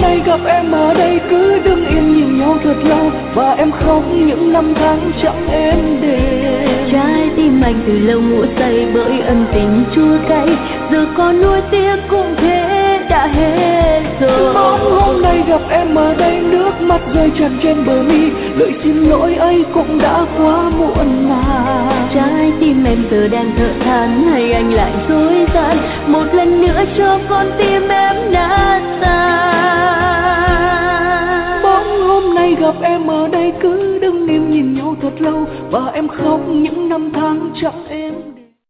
nay gặp em ở đây cứ đứng yên nhìn nhau thật lâu, và em khóc những năm tháng chẳng êm đềm. Trái tim anh từ lâu ngủ say bởi ân tình chua cay, giờ còn nuối tiếc cũng thế đã hết rồi. Mong hôm nay gặp em ở đây, nước mắt rơi tràn trên bờ mi, lời xin lỗi ấy cũng đã quá muộn màng. Trái tim em giờ đang thở than, hay anh lại dối gian một lần nữa cho con tim em nát tan. Mong hôm nay gặp em ở đây cứ đứng im nhìn nhau thật lâu, và em khóc những năm tháng chẳng êm.